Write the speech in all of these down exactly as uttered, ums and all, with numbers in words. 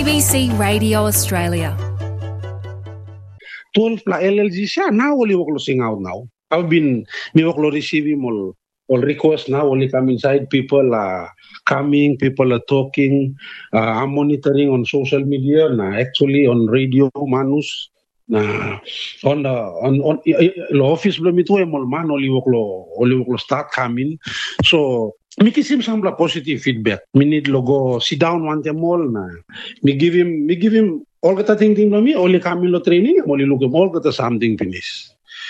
B C Radio Australia. twelve la L L G siya, now only work sing out now. I've been, me work receiving all, all requests now, only come inside, people are coming, people are talking, uh, I'm monitoring on social media, na actually on radio, manus, na on the, on, on, the office, blo mito, emol man, only work lo, only work lo start coming, so, me kisim sambla positive feedback. Me need logo sit down one time all na. Me give him, me give him all kata ting ting me, only kami lo training, only look him all kata something finish.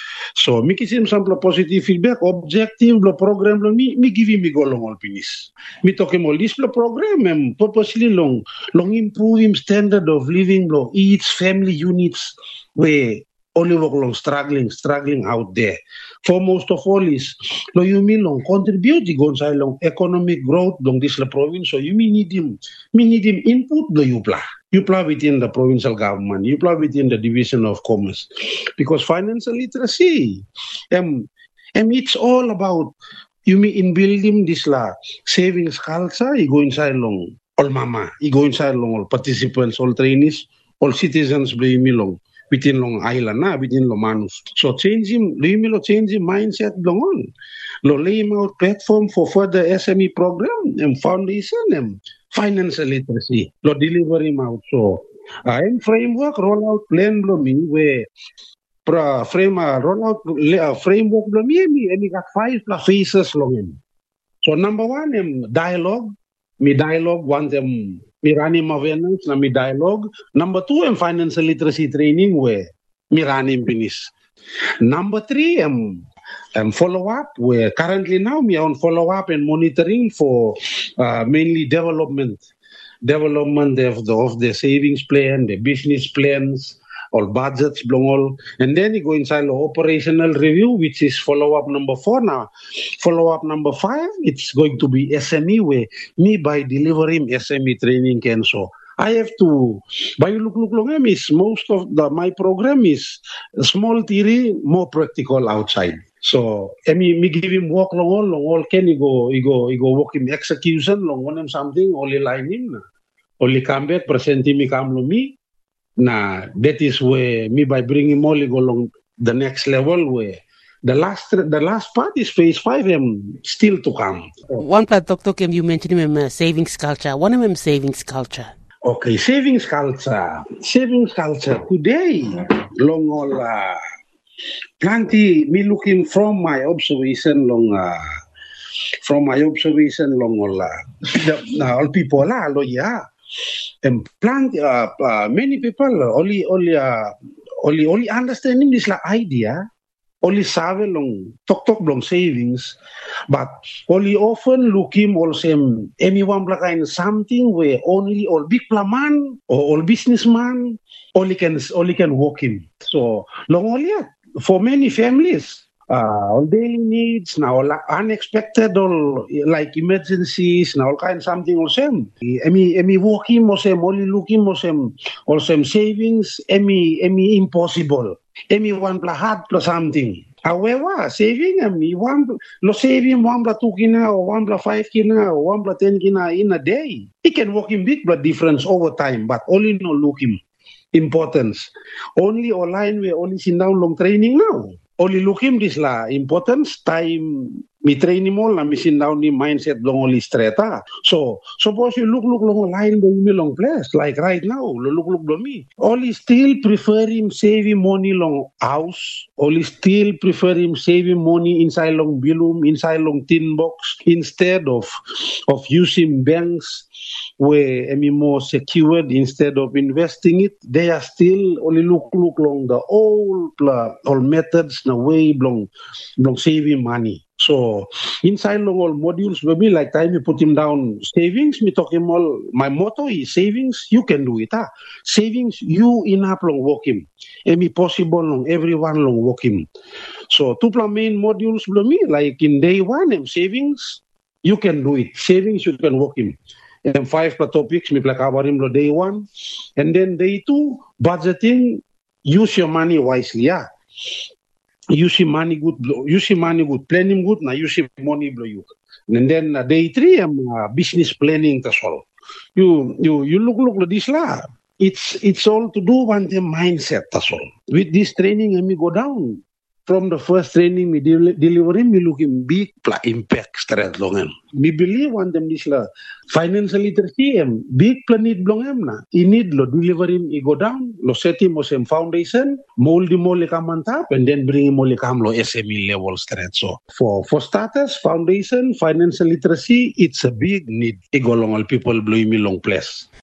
So me kisim sambla positive feedback, objective lo program lo me, me give him me go long all finish. Me talk him all this lo program, em purposely long, long improve him standard of living lo each family units where only work long struggling, struggling out there. For most of all is, lo you mean long contribute the gon sa long economic growth long this la province. So you mean need him, me need him input lo you pla. You pla within the provincial government, you pla within the division of commerce, because financial literacy, um, um, it's all about you mean in building this la savings culture. You go inside long all mama, you go inside long all participants, all trainees, all citizens blo you mean long. Within long island na, within lo manus. So change him, lo lo change him mindset long on. Lo lay him out platform for further S M E program and foundation and financial literacy. Lo deliver him out. So I'm framework rollout plan lo me where pra frame uh, rollout uh, framework lo me me me got five plus phases long him. So number one em dialogue, me dialogue want them Mirani awareness na mi dialogue. Number two, em financial literacy training where Mirani finish. Number three, em um, follow up where currently now me on follow up and monitoring for uh, mainly development, development of the of the savings plan, the business plans, all budgets, belong all, and then you go inside the operational review, which is follow up number four now. Follow up number five, it's going to be S M E where me by delivering S M E training can so. I have to, by look look long is most of the my program is small theory, more practical outside. So, I mean, me give him walk long all, long all can you go, you go, you go walk him execution, long one him something, only line him, only come back, present him, come to me. Nah, that is where me by bringing Molly go along the next level where the last the last part is phase five and still to come. One part, Doctor Kim, you mentioned him uh, savings culture. One of them savings culture. Okay, savings culture. Savings culture today, long all uh, plenty. Me looking from my observation, long uh, from my observation, long all uh, the, uh, all people lah, lo yeah. And plant uh, uh, many people only only uh, only only understanding this like idea, only save long talk talk long savings, but only often looking also anyone like in something where only all big man or all businessman only can only can walk in. So long only for many families. Uh, all daily needs now, all unexpected, all like emergencies, now all kind something also. Emi emi walking also, only looking also, also savings. Emi emi impossible. Emi one plus hard plus something. However, saving emi one lo saving one plus two kina or one plus five kina or one plus ten kina in a day. It can work in big but difference over time, but only no looking importance. Only online we only sit down long training now. Only look him this la importance time me train him all na me sit down ni mindset long only straight ah. So suppose you look look long line do me long place like right now look look do me. Only still prefer him saving money long house. Only still prefer him saving money inside long bilum inside long tin box instead of of using banks where I mean more secured instead of investing it. They are still only look look long the old uh, old methods na way long long saving money. So inside long all modules maybe like time you put him down savings, me talk him all my motto is savings, you can do it. Ah. Savings you enough long walk him. Any possible long everyone long walk him. So two main modules me like in day one and savings, you can do it. Savings you can walk him. And five topics, me play cover him day one. And then day two, budgeting, use your money wisely. Yeah. Use your money good, use your money good, planning good, now use your money blow you. And then uh, day three, um, uh, business planning as well. you you you look look lo this lah. It's it's all to do with the mindset, that's all. With this training, and we go down. From the first training, we del- deliver him, we look him big pla impact straight long him. We believe one them this la financial literacy him big plan need long him na. He need lo deliver him, he go down, lo set him as him foundation, mold him all come on top, and then bring him all come lo S M E level straight. So for for starters, foundation, financial literacy, it's a big need. He go along all people blow him long place.